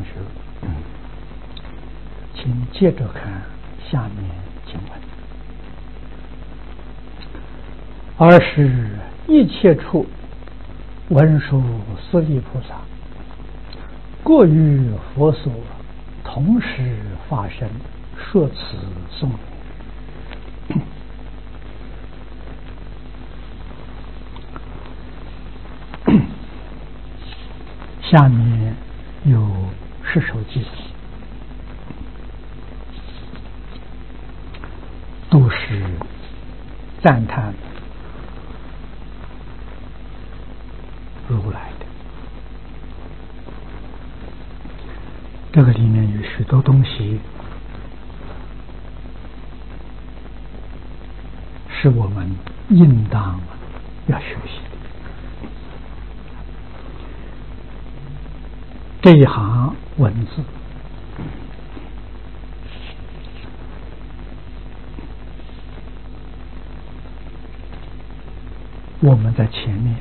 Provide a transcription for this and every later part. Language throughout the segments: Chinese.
学，请接着看下面经文。而是一切处文殊师利菩萨，各于佛所同时发生，说此颂言。下面有10首偈子，都是赞叹如来的。这个里面有许多东西是我们应当要学习的。这一行文字我们在前面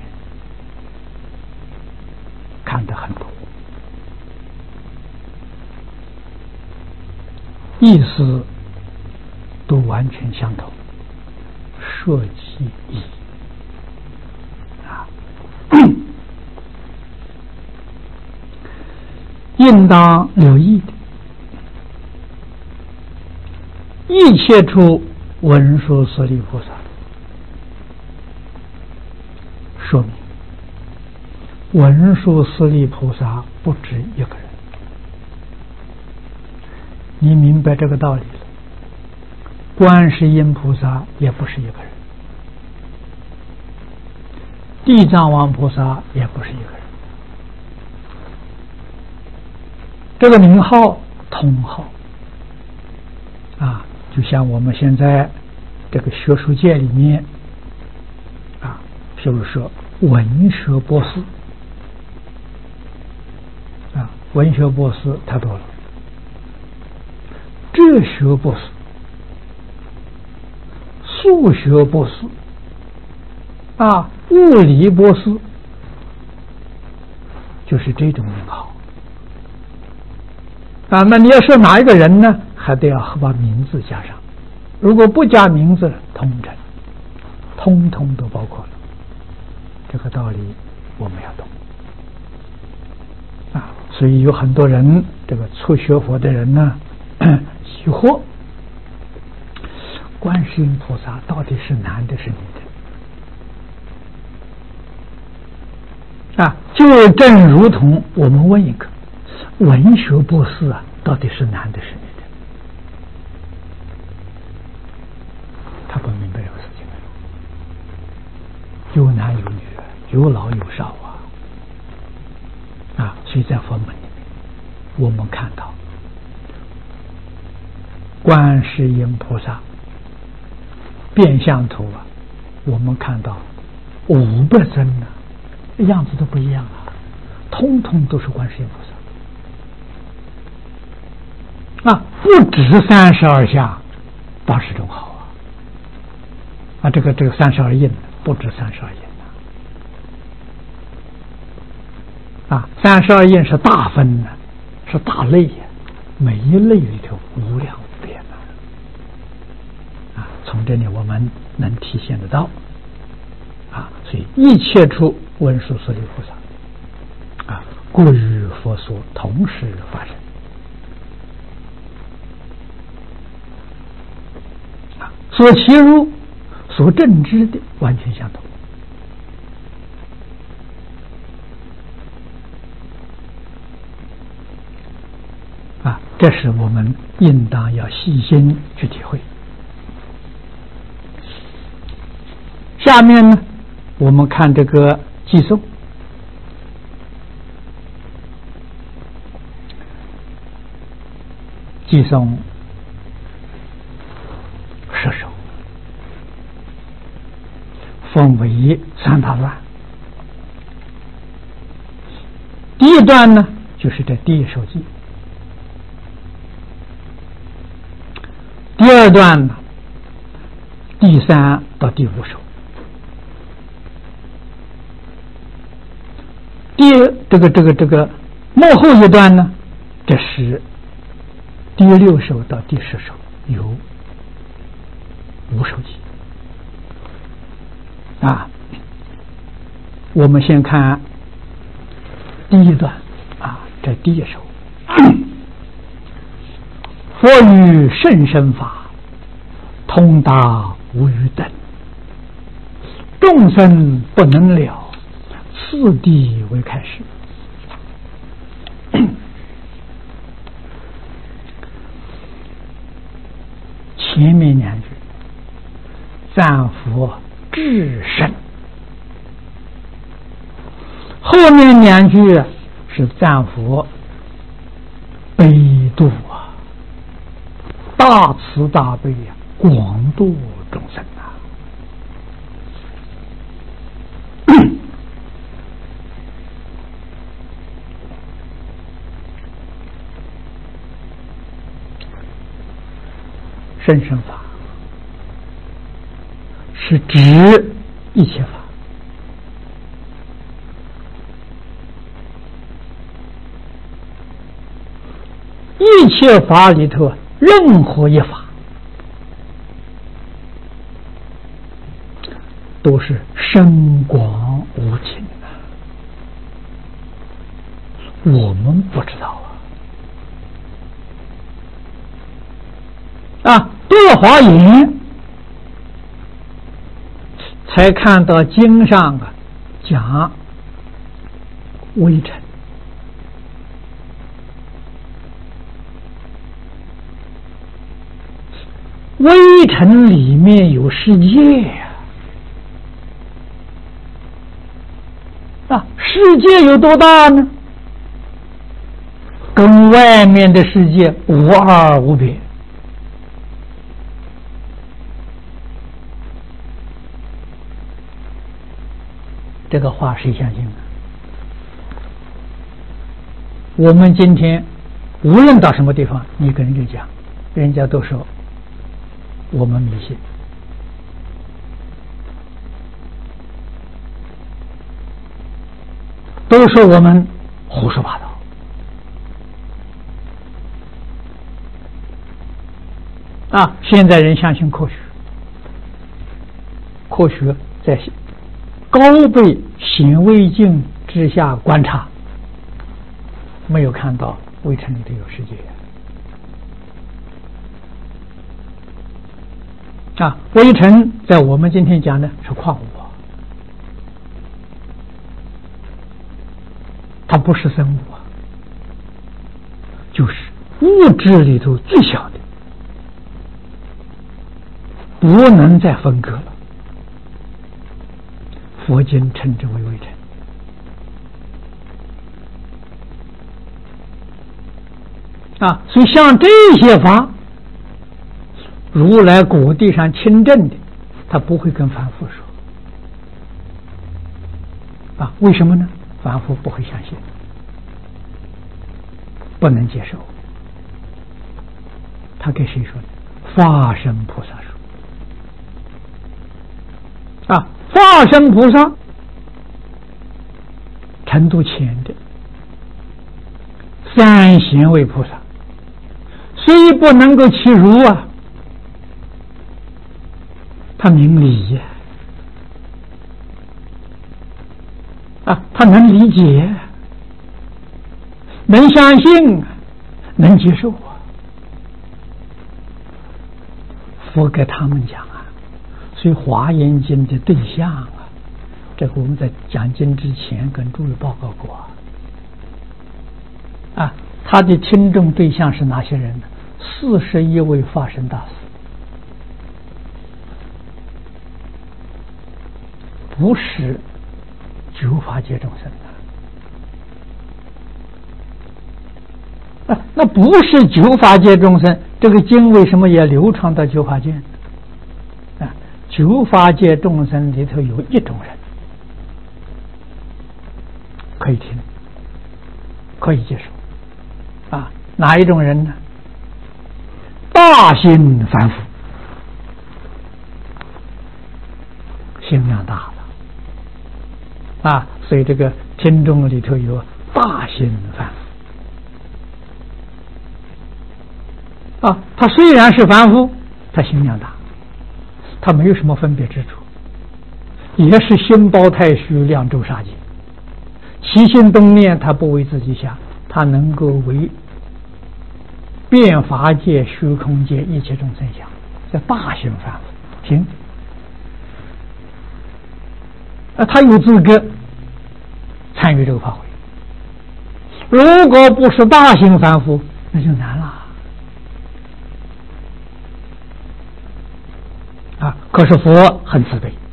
看得很多，意思都完全相同，摄其意啊，应当留意的。一切处文殊师利菩萨，说明文殊师利菩萨不止一个人。你明白这个道理了，观世音菩萨也不是一个人，地藏王菩萨也不是一个人。这个名号通号啊，就像我们现在这个学术界里面啊，譬如说文学博士啊，文学博士太多了，哲学博士、数学博士啊，物理博士，就是这种名号啊。那你要说哪一个人呢？还得要把名字加上，如果不加名字，通称，通通都包括了。这个道理我们要懂啊。所以有很多人，这个初学佛的人呢，疑惑观世音菩萨到底是男的是女的啊？就正如同我们问一个文学博士啊，到底是男的是女的？他不明白这个事情，有男有女，有老有少啊！所以在佛门里面，我们看到观世音菩萨变相图啊，我们看到500尊呢，样子都不一样啊，通通都是观世音菩萨啊，不止32相80种好啊！这个32印不止32印啊，32印是大分呢，是大类呀，每一类里头无量无边啊！从这里我们能体现得到啊，所以一切处文殊师利菩萨啊，各于佛所同时发生啊，所其如所证知的完全相同啊，这是我们应当要细心去体会。下面呢，我们看这个偈颂，偈颂10首，分为3大段。第一段呢，就是这第1首偈；第二段呢，第3到第5首；这个幕后一段呢， 这是第6首到第10首有5首偈啊。我们先看第1段啊，这第1首。佛语甚深法，通达无与等，众生不能了，次第为开始。前面2句赞佛至圣，后面2句是赞佛悲度啊，大慈大悲啊，广度众生啊。甚深法是指一切法，一切法里头任何一法都是深广无尽的，我们不知道啊。对华严才看到经上啊讲微尘，微尘里面有世界啊，世界有多大呢？跟外面的世界无二无别。这个话谁相信呢？我们今天无论到什么地方，你跟人家讲，人家都说我们迷信，都说我们胡说八道啊！现在人相信科学，科学在高倍显微镜之下观察，没有看到微尘里头有世界啊！微尘在我们今天讲的是矿物，它不是生物啊，就是物质里头最小的，不能再分割了。佛经称之为微尘啊，所以像这些法，如来果地上亲证的，他不会跟凡夫说啊，为什么呢？凡夫不会相信，不能接受。他给谁说的？法身菩萨说啊，法身菩萨程度浅的三贤位菩萨，虽不能够其如啊，他明理呀，他能理解，能相信，能接受啊。佛给他们讲啊，所以华严经的对象啊，这个我们在讲经之前跟诸位报告过啊，他的听众对象是哪些人呢？41位法身大士，不是九法界众生啊，那不是九法界众生，这个经为什么也流传到九法界啊？九法界众生里头有一种人可以听，可以接受啊，哪一种人呢？大心凡夫，心量大了啊，所以这个听众里头有大心凡夫他虽然是凡夫，他心量大，他没有什么分别之处，也是心包太虚，量周杀界，起心动念他不为自己想，他能够为变法界、虚空界一切众生想，叫大行凡夫，行。他有资格参与这个法会。如果不是大行凡夫，那就难了。可是佛很慈悲，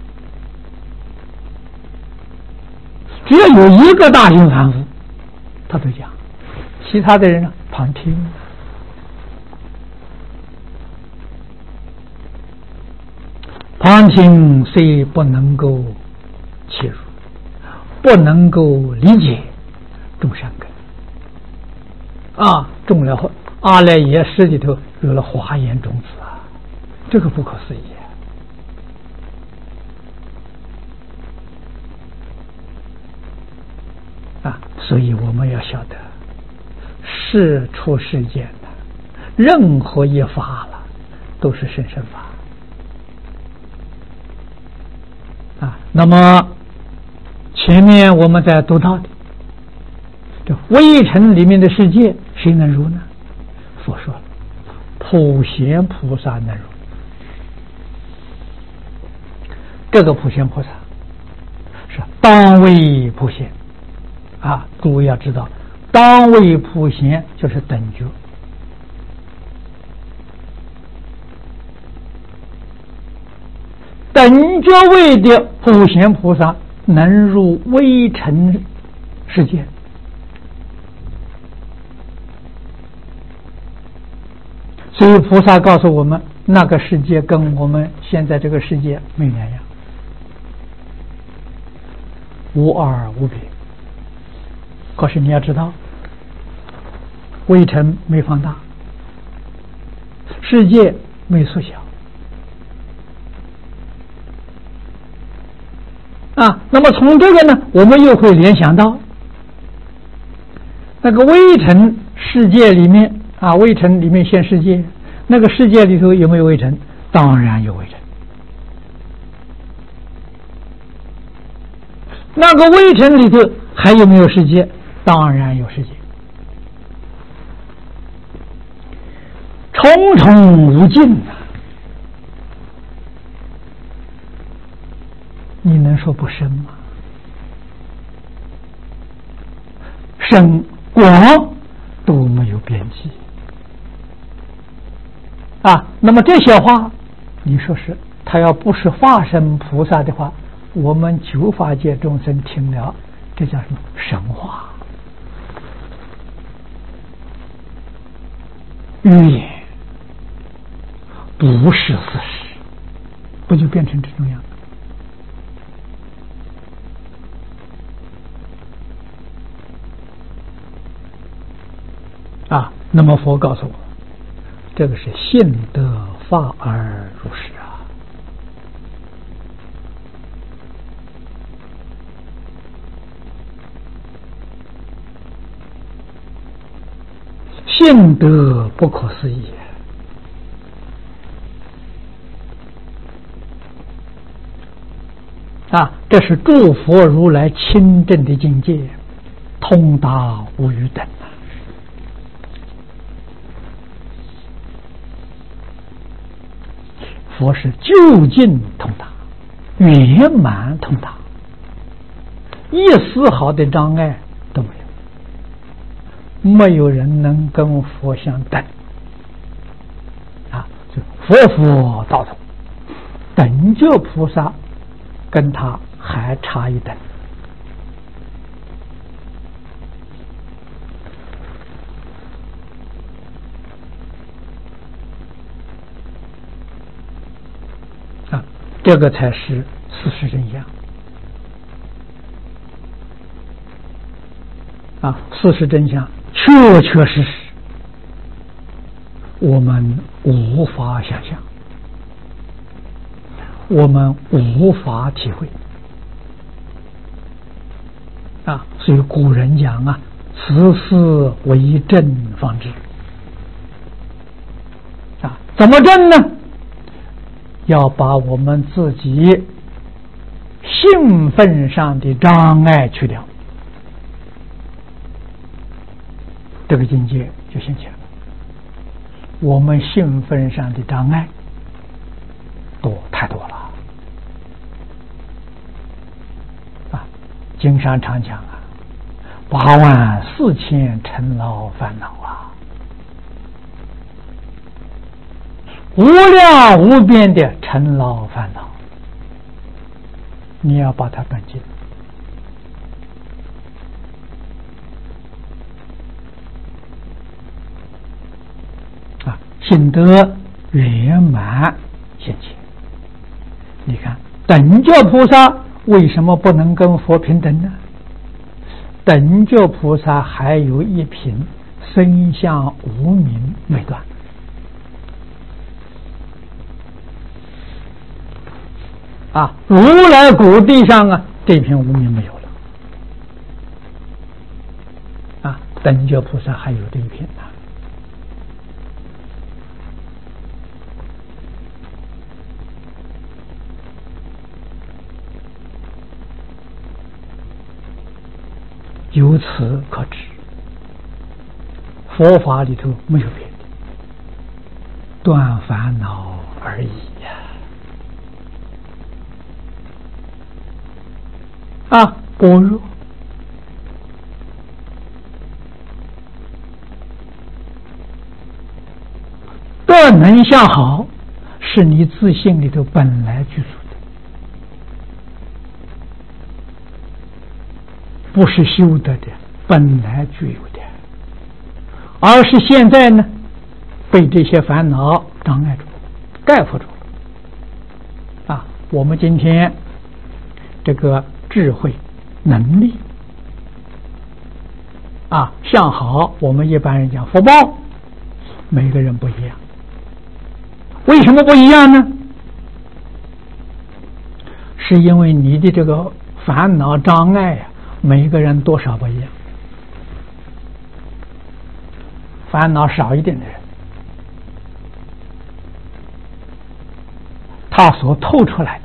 只要有一个大行凡夫，他都讲，其他的人呢旁听。旁听虽不能够切入，不能够理解，种善根种了阿赖耶识里头有了华严种子这个不可思议所以我们要晓得，事出世间的任何一法了，都是甚深法那么前面我们在读到的这微尘里面的世界，谁能入呢？佛说了，普贤菩萨能入。这个普贤菩萨是当为普贤诸位要知道，当为普贤就是等觉。等觉位的普贤菩萨能入微尘世界，所以菩萨告诉我们，那个世界跟我们现在这个世界没两样，无二无别。可是你要知道，微尘没放大，世界没缩小那么从这个呢，我们又会联想到那个微尘世界里面微尘里面现世界，那个世界里头有没有微尘？当然有微尘。那个微尘里头还有没有世界？当然有世界。重重无尽你能说不深吗？深广都没有边际那么这些话，你说是他要不是化身菩萨的话，我们九法界众生听了，这叫什么神话预言，不是事实，不就变成这种样那么佛告诉我，这个是信得法而如是信得不可思议这是诸佛如来亲证的境界，通达无与等佛是究竟通达，圆满通达，一丝毫的障碍都没有，没有人能跟佛相等就佛道统，等觉菩萨跟他还差一等这个才是事实真相事实真相确确实实我们无法想象，我们无法体会所以古人讲此事为证方知怎么证呢？要把我们自己兴奋上的障碍去掉，这个境界就现前了。我们兴奋上的障碍太多了啊！经上常讲啊，84000尘劳烦恼啊，无量无边的尘劳烦恼，你要把它断尽啊，心得圆满现前。你看等觉菩萨为什么不能跟佛平等呢？等觉菩萨还有一品身相无明未断啊，如来果地上啊，这品无明没有了啊，等觉菩萨还有这一品啊。由此可知，佛法里头没有别的，断烦恼而已呀！般若断能向好，是你自信里头本来具足的，不是修得的，本来具有的，而是现在呢被这些烦恼障碍住，盖覆住了。我们今天这个智慧能力向好，我们一般人讲福报，每个人不一样。为什么不一样呢？是因为你的这个烦恼障碍每个人多少不一样。烦恼少一点的人，他所透出来的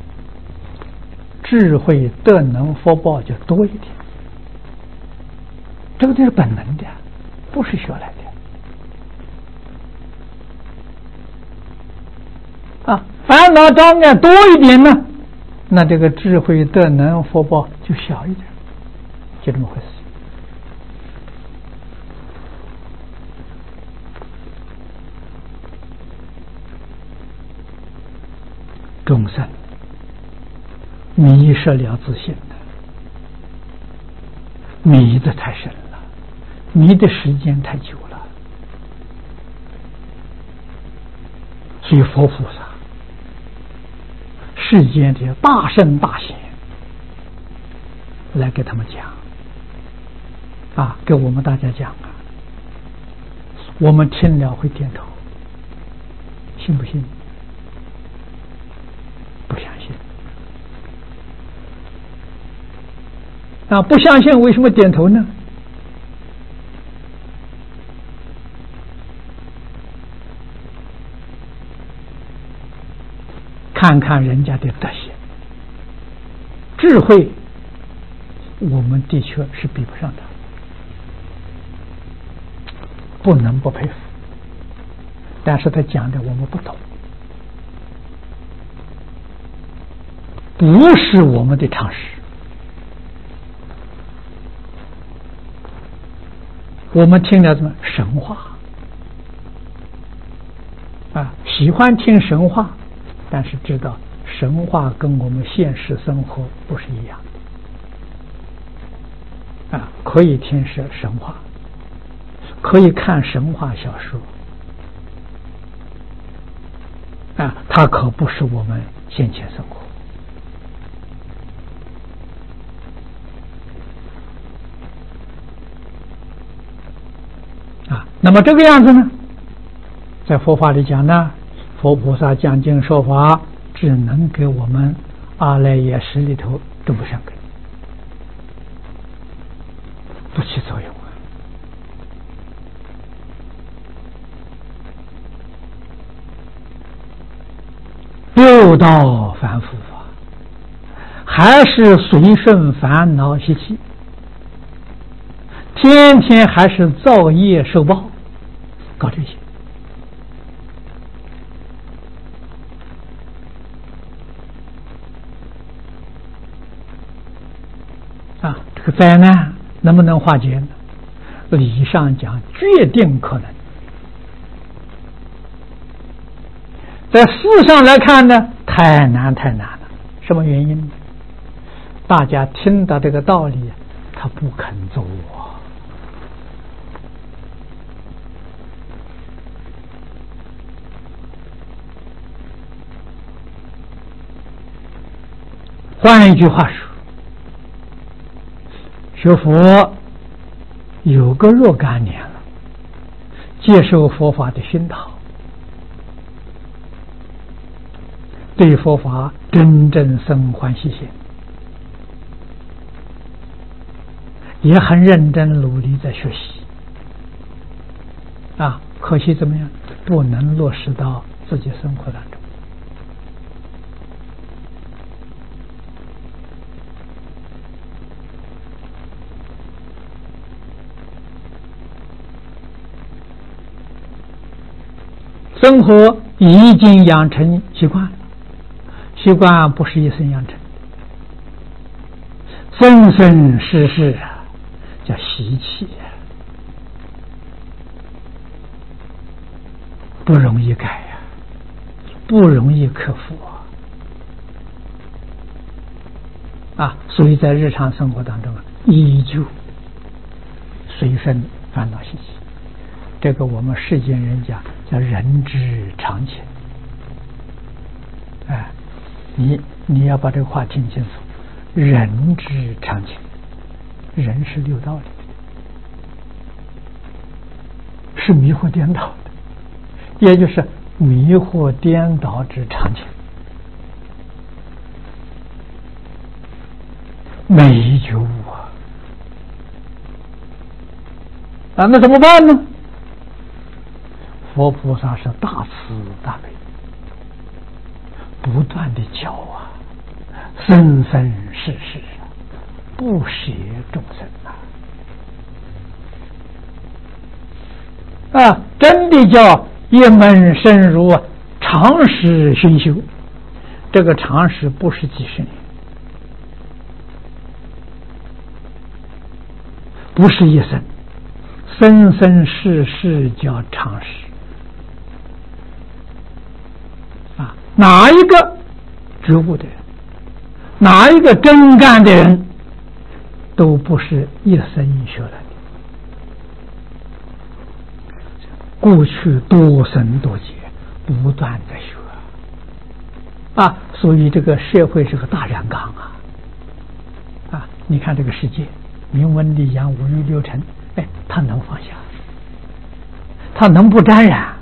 智慧德能福报就多一点，这个就是本能的，不是学来的烦恼障碍多一点呢，那这个智慧德能福报就小一点，就这么回事。众生迷失了自信的，迷得太深了，迷的时间太久了，所以佛菩萨世间的大圣大贤来给他们讲给我们大家讲我们听了会点头，信不信？不相信不相信为什么点头呢？看看人家的德行智慧，我们的确是比不上的，不能不佩服，但是他讲的我们不懂，不是我们的常识。我们听了什么神话喜欢听神话，但是知道神话跟我们现实生活不是一样的可以听神话，可以看神话小说它可不是我们现前生活那么这个样子呢，在佛法里讲呢，佛菩萨讲经说法只能给我们阿赖耶识里头种不善根，不起作用六道凡夫啊，还是随顺烦恼习气，天天还是造业受报，搞这些啊，这个灾难能不能化解呢？理上讲，决定可能。在事上来看呢，太难了。什么原因呢？大家听到这个道理，他不肯做。换一句话说，学佛有个若干年了，接受佛法的熏陶，对佛法真正生欢喜心，也很认真努力在学习啊，可惜怎么样，不能落实到自己生活当中。生活已经养成习惯，习惯不是一生养成，生生世世啊，叫习气啊，不容易改呀，不容易克服啊！所以在日常生活当中啊，依旧随身烦恼习气。这个我们世间人讲叫人之常情。哎，你要把这个话听清楚，人之常情，人是六道的，是迷惑颠倒的，也就是迷惑颠倒之常情，没觉悟啊！那怎么办呢？佛菩萨是大慈大悲，不断的教啊，生生世世不舍众生啊！真的叫一门深入啊，长时熏修。这个长时不是几十年，不是一生，生生世世叫长时。哪一个觉悟的人，哪一个真干的人，都不是一生学来的，过去多生多劫，不断在学啊！所以这个社会是个大染缸啊！你看这个世界，明文利养，五欲六尘，哎，他能放下，他能不沾染？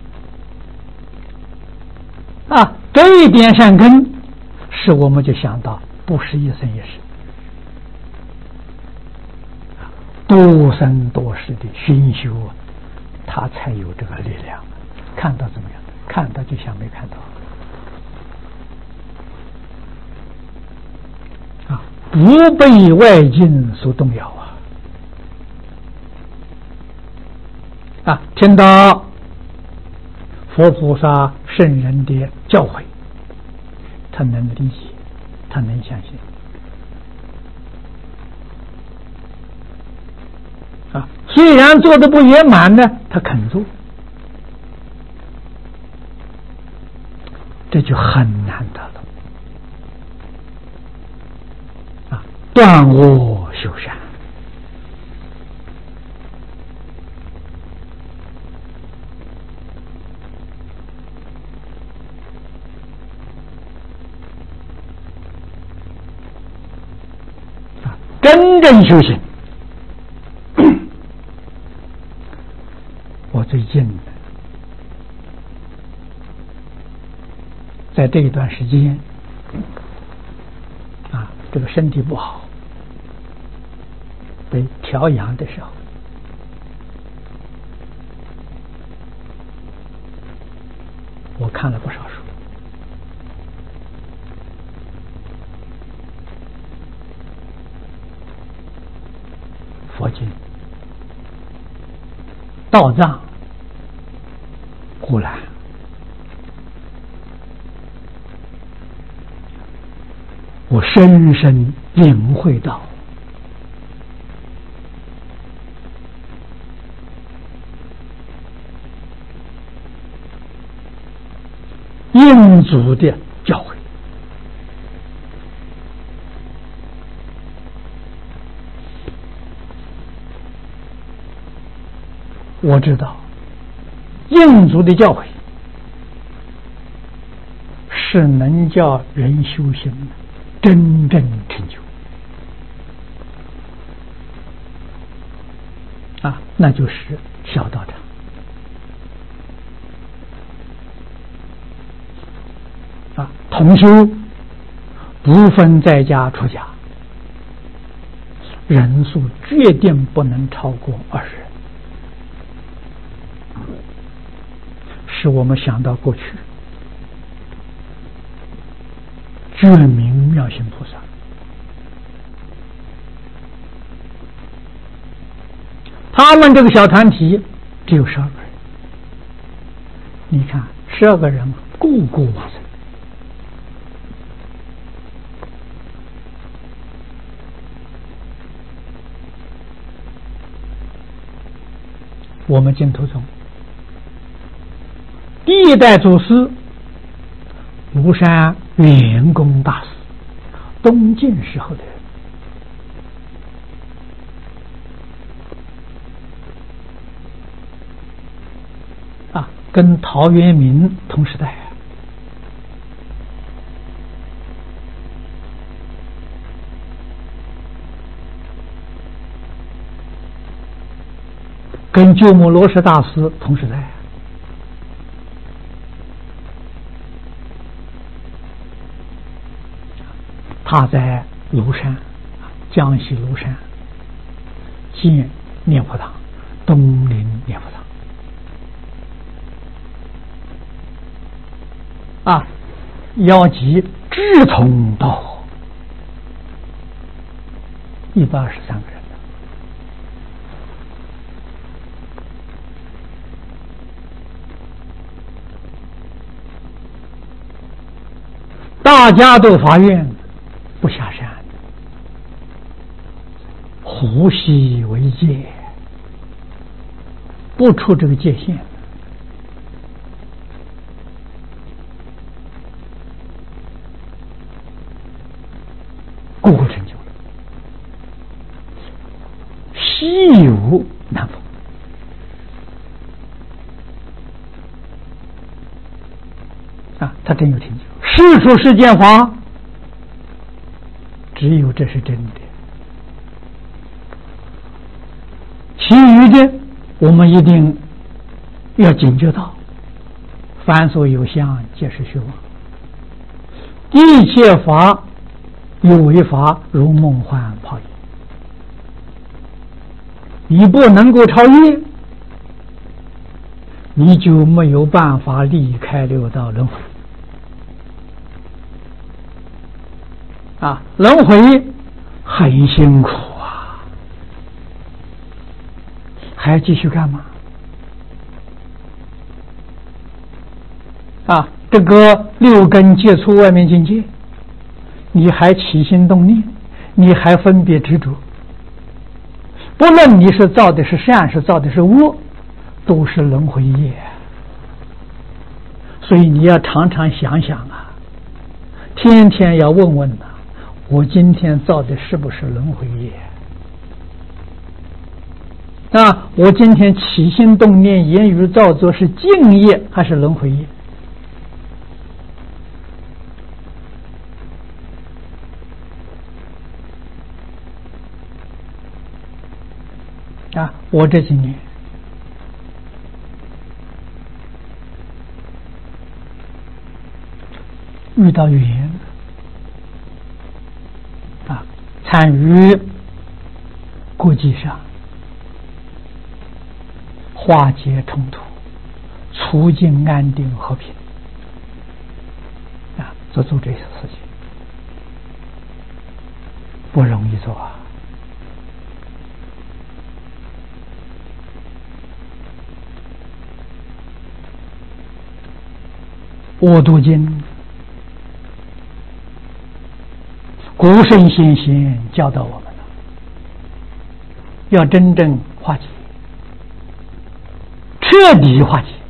啊，这一点善根，使我们就想到，不是一生一世，多生多世的熏修，他才有这个力量。看到怎么样？看到就像没看到啊！不被外境所动摇啊！听到佛菩萨圣人的教诲，他能理解，他能相信啊。虽然做的不圆满呢，他肯做，这就很难得了啊！断恶修善。真正修行，我最近在这一段时间啊，这个身体不好，被调养的时候，我看了不少书佛经、道藏、古兰，我深深领会到印祖的教诲。我知道印祖的教诲是能叫人修行的真正成就啊，那就是小道场啊，同修不分在家出家，人数决定不能超过20人。使我们想到过去觉明妙心菩萨，他们这个小团体只有12个人，你看12个人个个往生。我们净土宗第一代祖师庐山圆公大师，东晋时候的人啊，跟陶渊明同时代。跟鸠摩罗什大师同时代。他在庐山，江西庐山建念佛堂，东林念佛堂啊，邀集志同道合123个人。大家都发愿不下山，呼吸为戒，不出这个界限，个个成就了，稀有难逢啊！他真有成就。世出世间法，只有这是真的，其余的我们一定要警觉到，凡所有相，皆是虚妄。一切法有为法，如梦幻泡影。你不能够超越，你就没有办法离开六道轮回。啊，轮回很辛苦啊，还继续干嘛？啊，这个六根接触外面境界，你还起心动念，你还分别执着，不论你是造的是善，是造的是恶，都是轮回业。所以你要常常想想啊，天天要问问呐，我今天造的是不是轮回业？啊，我今天起心动念、言语造作是净业还是轮回业？啊，我这几年遇到缘啊，参与国际上化解冲突，促进安定和平啊，做这些事情不容易做啊。 《阿度经》，古圣先贤教导我们了，要真正化解，彻底化解。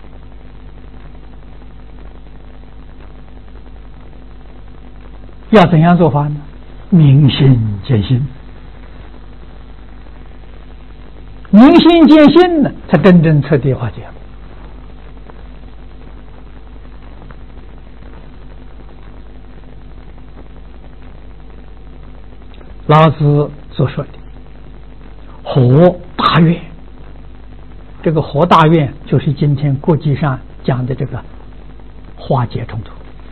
要怎样做法呢？明心见性，明心见性呢，才真正彻底化解。老子所说的和大愿，这个和大愿就是今天国际上讲的这个化解冲突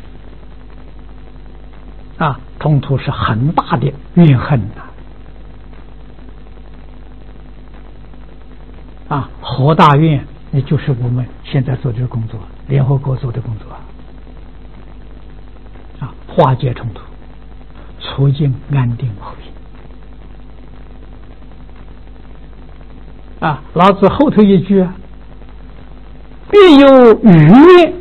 啊，冲突是很大的怨恨啊，和大愿也就是我们现在做这个工作，联合国做的工作啊，化解冲突，促进安定和平啊。老子后头一句必有余愿，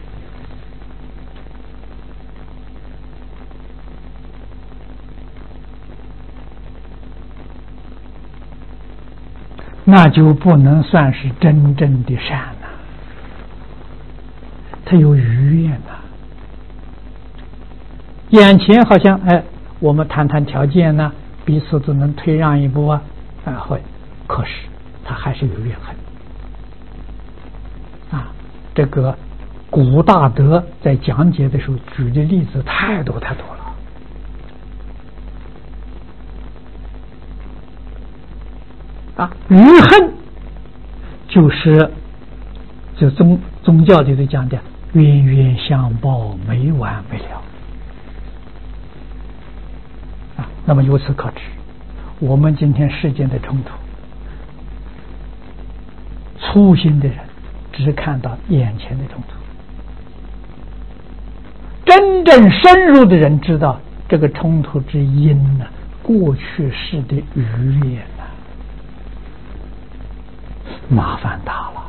那就不能算是真正的善了，他有余愿呐。眼前好像我们谈谈条件呢，彼此都能退让一步会，可是他还是有怨恨啊。这个古大德在讲解的时候举的例子太多太多了啊。余恨就是就宗教里头讲的冤冤相报，没完没了啊。那么由此可知，我们今天世间的冲突，粗心的人只看到眼前的冲突，真正深入的人知道这个冲突之因呢，过去世的余愿呢，麻烦大了。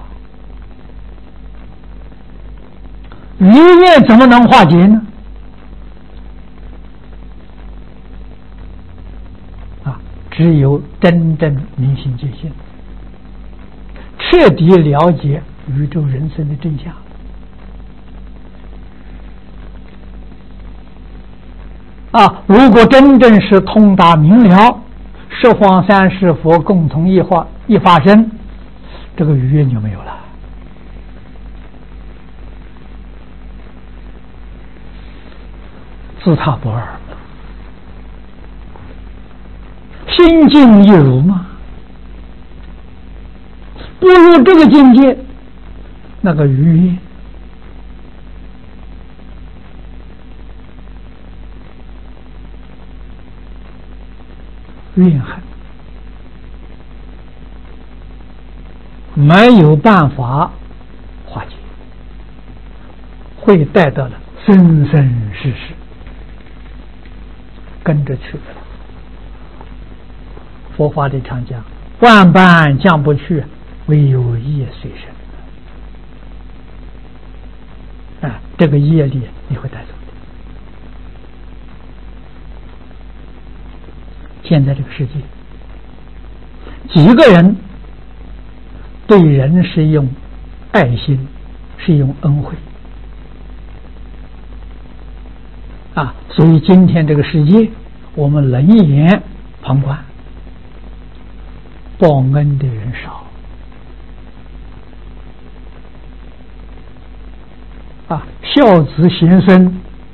余愿怎么能化解呢？只有真正明心见性，彻底了解宇宙人生的真相啊！如果真正是通达明了，十方三世佛共同一发生，这个余愿就没有了。自他不二，心境一如吗？不入这个境界，那个余愿怨恨没有办法化解，会带到了生生世世跟着去的。佛法里常讲，万般降不去，唯有业随身。这个业力你会带走的。现在这个世界，几个人对人是用爱心，是用恩惠所以今天这个世界，我们冷眼旁观，报恩的人少孝子贤孙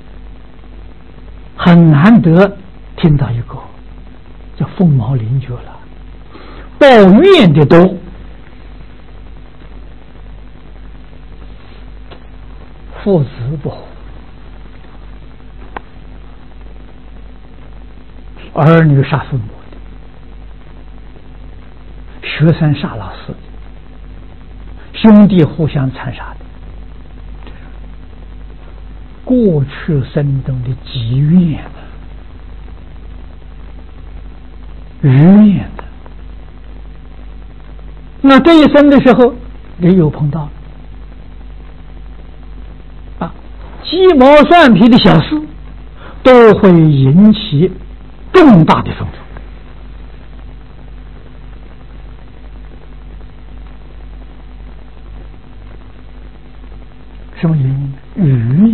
很难得听到一个叫凤毛麟角了，抱怨的多，父子不和，儿女杀父母的，学生杀老师的，兄弟互相残杀的，过去生中的积怨余怨的，那这一生的时候也有碰到鸡毛蒜皮的小事都会引起重大的纷争。什么原因？愚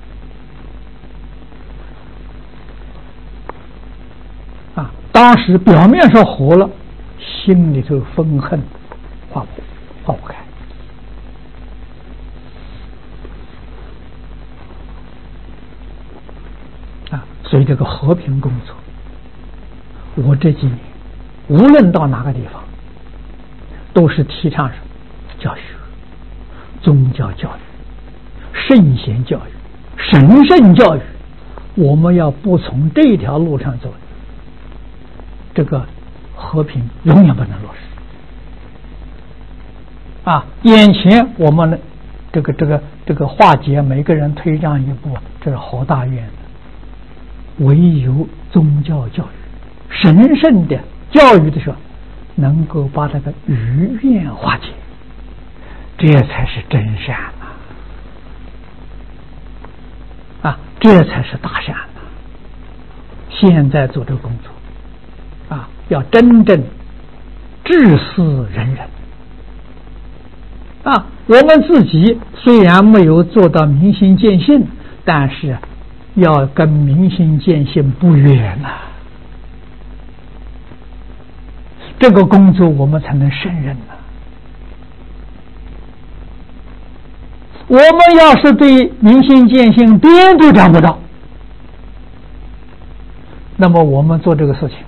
啊！当时表面上和了，心里头愤恨化不开。所以这个和平工作，我这几年无论到哪个地方，都是提倡什么？教学、宗教教育、圣贤教育、神圣教育。我们要不从这条路上走，这个和平永远不能落实。眼前我们这个化解，每个人退让一步，这是好大愿的。唯有宗教教育、神圣的教育的时候，能够把这个愚怨化解，这才是真善这才是大善现在做这个工作要真正治世仁人我们自己虽然没有做到明心见性，但是要跟明心见性不远这个工作我们才能胜任我们要是对明心见性边都找不到，那么我们做这个事情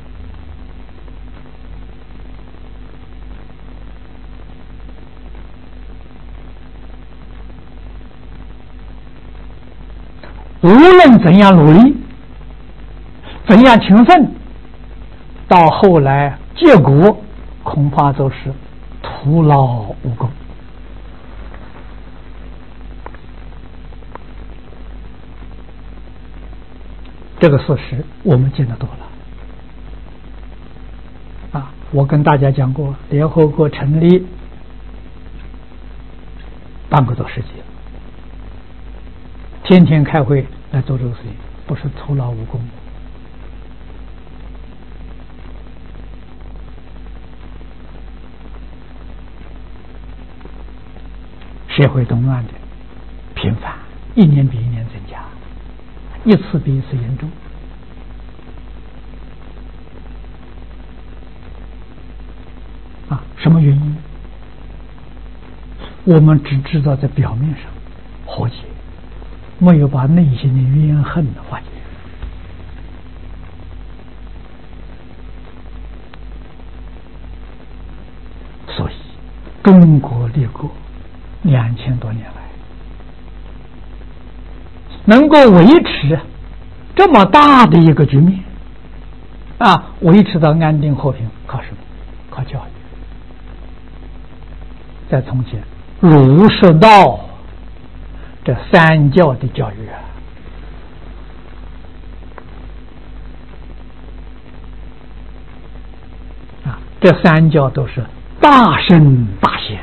无论怎样努力，怎样勤奋，到后来结果恐怕都是徒劳无功。这个事实我们见得多了我跟大家讲过，联合国成立半个多世纪了，天天开会来做这个事情，不是徒劳无功。社会动乱的频繁，一年比一年增加，一次比一次严重什么原因？我们只知道在表面上和解，没有把内心的怨恨化解。所以中国立国2000多年来，能够维持这么大的一个局面维持到安定和平，靠什么？靠教育。在从前儒释道这三教的教育这三教都是大圣大贤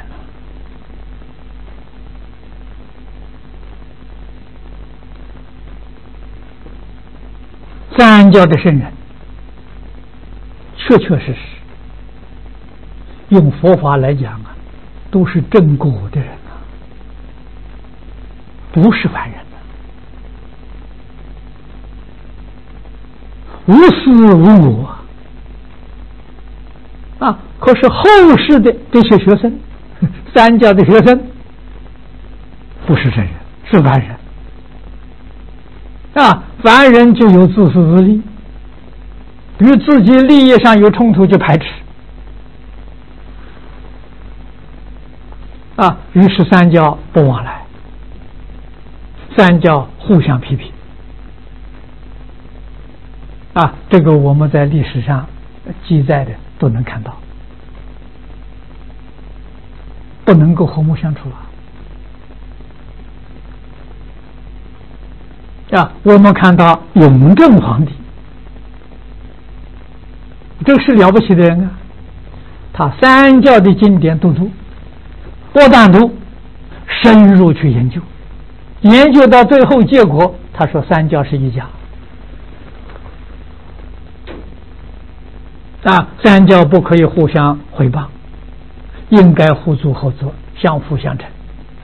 三教的圣人确确实实用佛法来讲都是正果的人不是凡人无私无我可是后世的这些学生，三教的学生不是圣人，是凡人凡人就有自私自利，与自己利益上有冲突就排斥于是三教不往来，三教互相批评这个我们在历史上记载的都能看到，不能够和睦相处我们看到雍正皇帝，这个是了不起的人他三教的经典都读，不但读，深入去研究研究到最后结果，他说三教是一家。三教不可以互相毁谤，应该互助合作，相辅相成。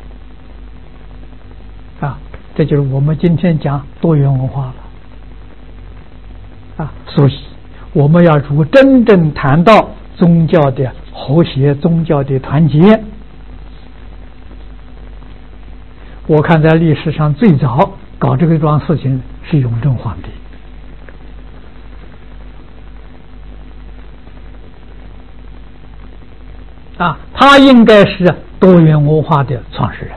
这就是我们今天讲多元文化了。所以我们要如果真正谈到宗教的和谐、宗教的团结，我看在历史上最早搞这个桩事情是雍正皇帝。他应该是多元文化的创始人。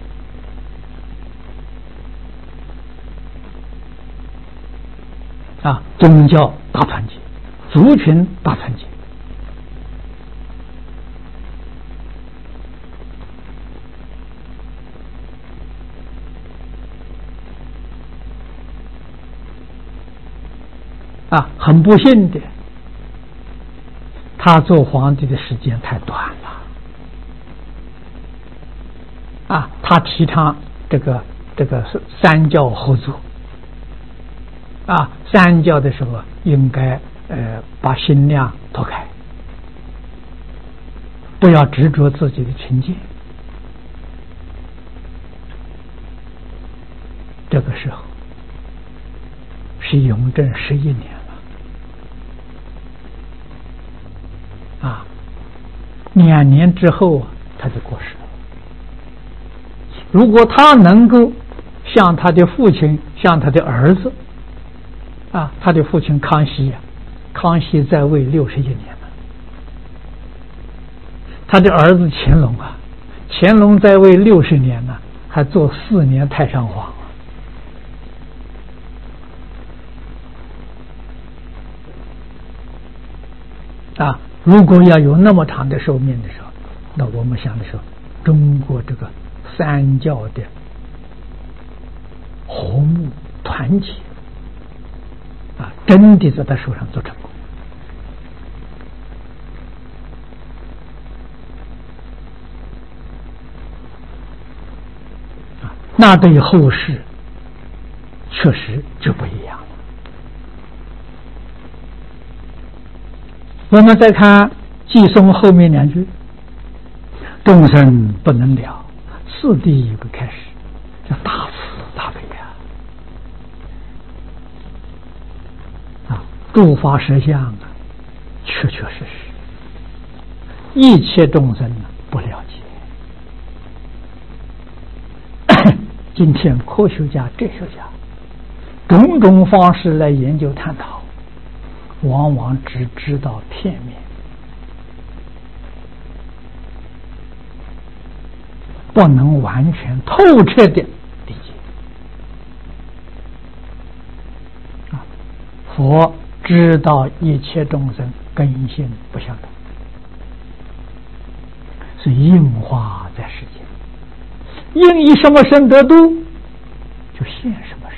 宗教大团结，族群大团结。很不幸的，他做皇帝的时间太短了。他提倡这个三教合作。三教的时候应该把心量脱开，不要执着自己的成见。这个时候是雍正11年了，2年之后他就过世了。如果他能够像他的父亲，像他的儿子。他的父亲康熙康熙在位61年了。他的儿子乾隆乾隆在位60年了，还做4年太上皇如果要有那么长的寿命的时候，那我们想的时候，中国这个三教的和睦团结真的在他手上做成功。那对后世确实就不一样了。我们再看寄送后面2句：众生不能了，四谛不开始，这大慈大悲诸法实相确确实实，一切众生不了解。今天科学家、哲学家种种方式来研究探讨，往往只知道片面，不能完全透彻的理解。佛知道一切众生根性不相同，是应化在世间，应以什么身得度，就现什么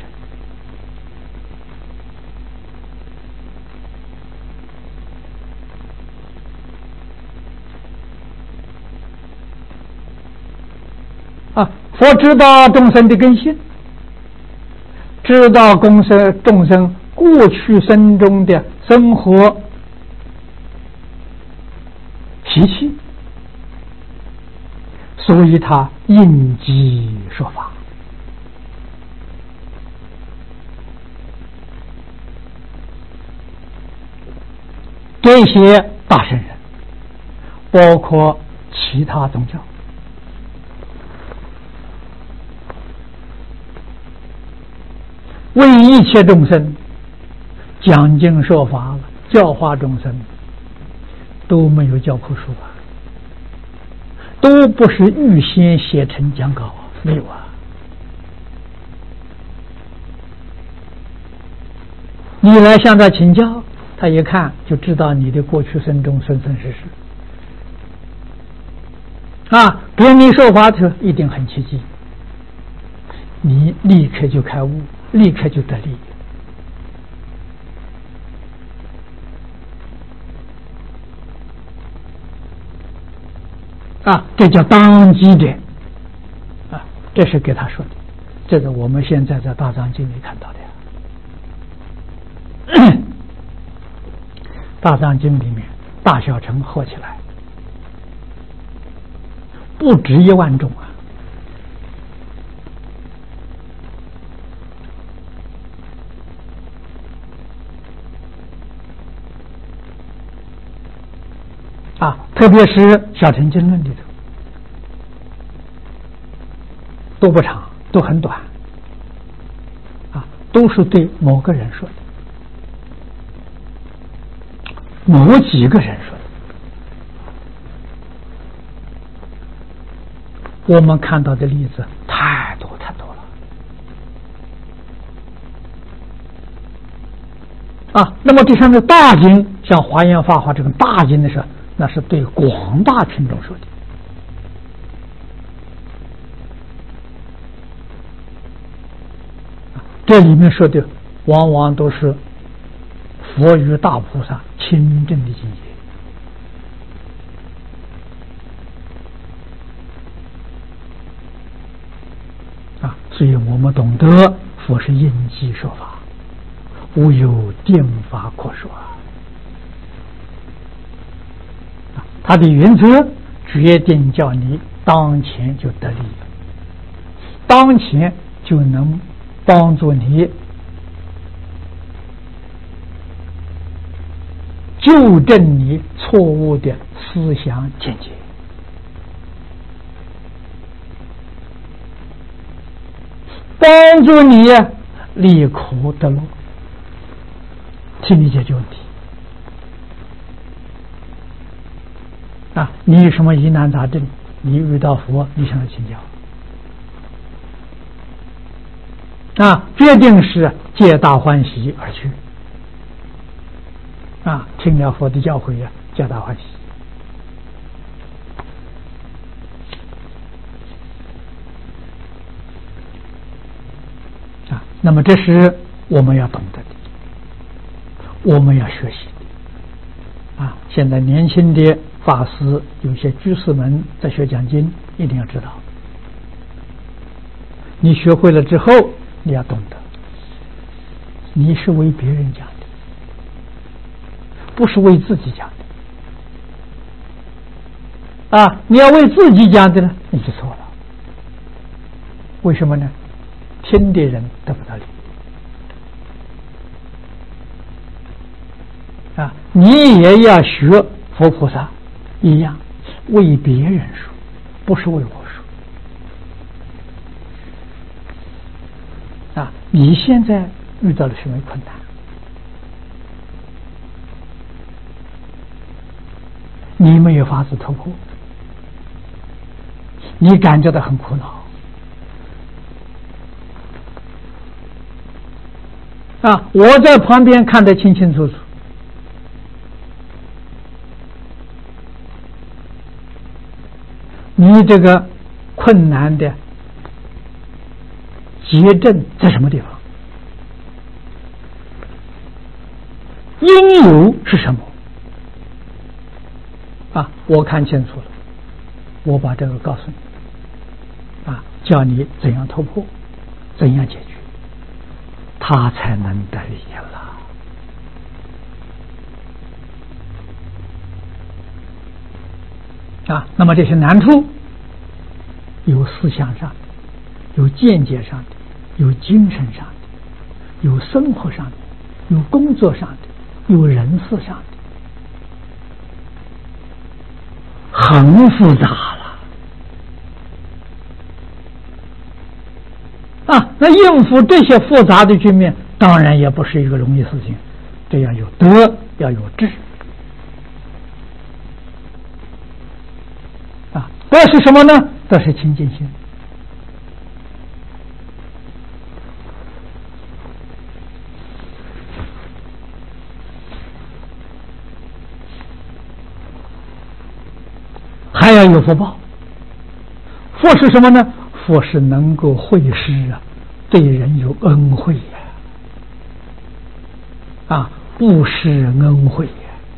身。佛知道众生的根性，知道众生过去生中的生活习气，所以他应机说法。这些大圣人，包括其他宗教，为一切众生讲经说法了，教化众生，都没有教科书都不是预先写成讲稿没有你来向他请教，他一看就知道你的过去生中生生世世给你说法的时候一定很奇迹，你立刻就开悟，立刻就得利这叫当机者这是给他说的。 这个我们现在在大藏经里看到的。大藏经里面大小乘合起来不止1万种特别是小乘经论里头都不长，都很短都是对某个人说的，某几个人说的。我们看到的例子太多太多了那么这上面大经，像华严法华这种大经的时候，那是对广大群众说的。这里面说的往往都是佛与大菩萨亲证的境界所以我们懂得佛是应机说法，无有定法可说他的原则决定叫你当前就得利，当前就能帮助你纠正你错误的思想见解，帮助你离苦得乐，替你解决问题你有什么疑难杂症，你遇到佛，你向他请教决定是皆大欢喜而去听了佛的教诲皆大欢喜那么这是我们要懂得的，我们要学习的现在年轻的法师，有些居士们在学讲经，一定要知道，你学会了之后，你要懂得，你是为别人讲的，不是为自己讲的你要为自己讲的呢，你就错了。为什么呢？听的人得不到利你也要学佛菩萨一样，为别人说，不是为我说你现在遇到了什么困难？你没有法子突破，你感觉到很苦恼我在旁边看得清清楚楚，你这个困难的结症在什么地方？因由是什么？我看清楚了，我把这个告诉你叫你怎样突破，怎样解决，他才能得利了那么这些难处有思想上的，有见解上的，有精神上的，有生活上的，有工作上的，有人事上的，很复杂了那应付这些复杂的局面，当然也不是一个容易事情，这要有德，要有智德是什么呢？德是清净心。还要有福报。福是什么呢？福是能够惠施对人有恩惠布施恩惠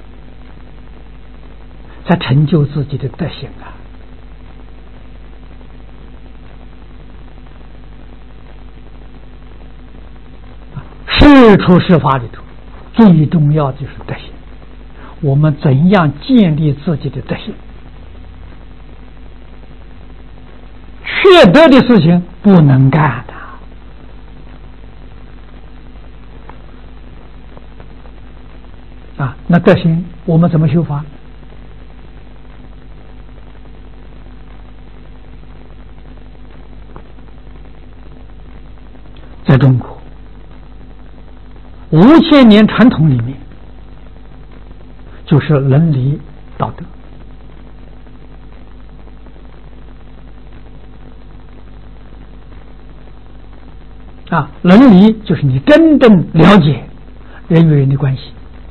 在成就自己的德行最初释法里头，最重要的就是德行。我们怎样建立自己的德行？缺德的事情不能干的啊！那德行我们怎么修法？在中国5000年传统里面，就是伦理道德啊，伦理就是你真正了解人与人的关系，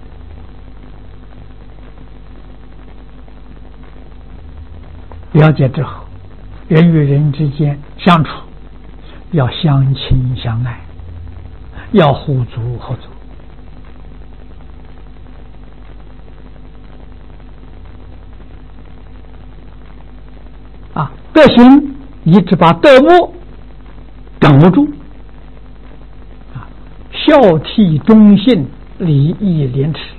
了解之后，人与人之间相处要相亲相爱，要互助合作啊。德行一直把德物掌握住啊，孝悌忠信礼义廉耻，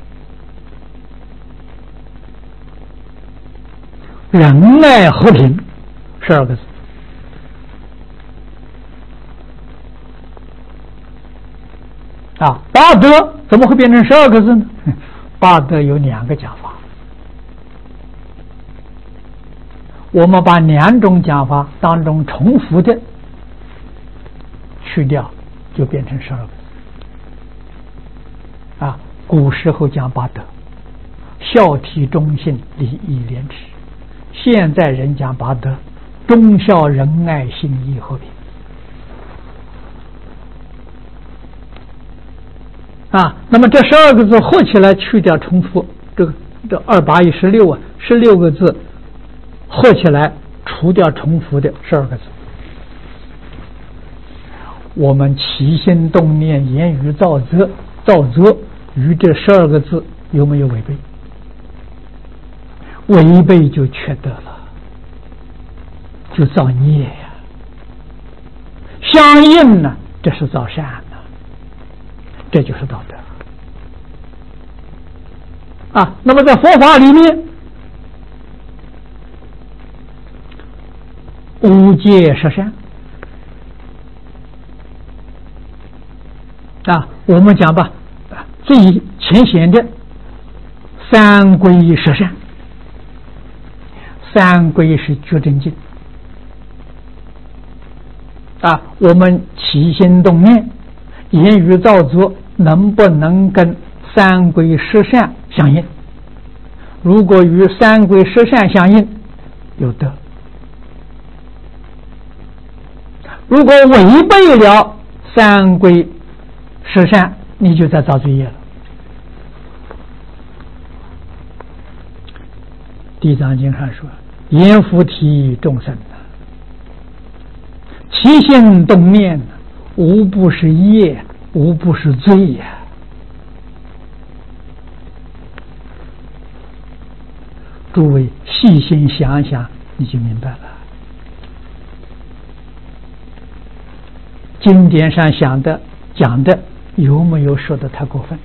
仁爱和平12个字啊。八德怎么会变成12个字呢？八德有2个讲法，我们把2种讲法当中重复的去掉，就变成12个字啊。古时候讲八德，孝悌忠信礼义廉耻，现在人讲八德，忠孝仁爱信义和平啊。那么这12个字合起来去掉重复，这2×8= 16啊，16个字合起来除掉重复的12个字，我们起心动念言语造则与这12个字有没有违背？违背就缺德了，就造孽呀。相应呢，这是造善呢，这就是道德啊。那么在佛法里面，无戒十善啊，我们讲吧，最浅显的三归十善。三归是觉真经啊，我们起心动念言语造作能不能跟三归十善相应？如果与三归十善相应，有德；如果违背了三归十善，你就在造罪业了。地藏经上说，言福体众生起心动念无不是业，无不是罪呀。诸位细心想想，你就明白了。经典上讲的有没有说的太过分？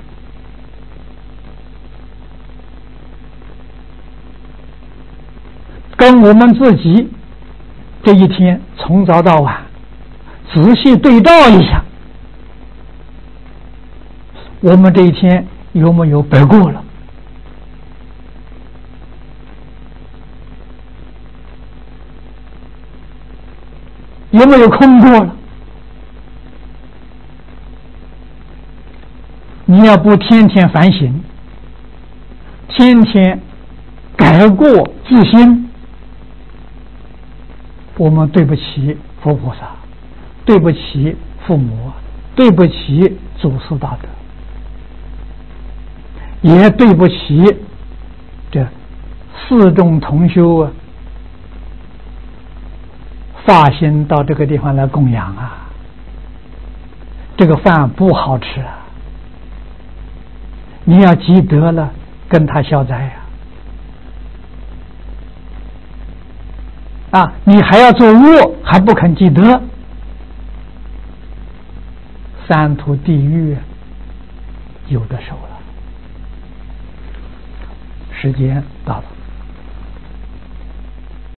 跟我们自己这一天从早到晚仔细对照一下，我们这一天有没有白过了？有没有空过了？你要不天天反省，天天改过自新，我们对不起佛菩萨，对不起父母，对不起祖师大德，也对不起这4众同修啊，发心到这个地方来供养啊，这个饭不好吃啊，你要积德了，跟他消灾啊！你还要做恶，还不肯积德，3途地狱有的受了。时间到了。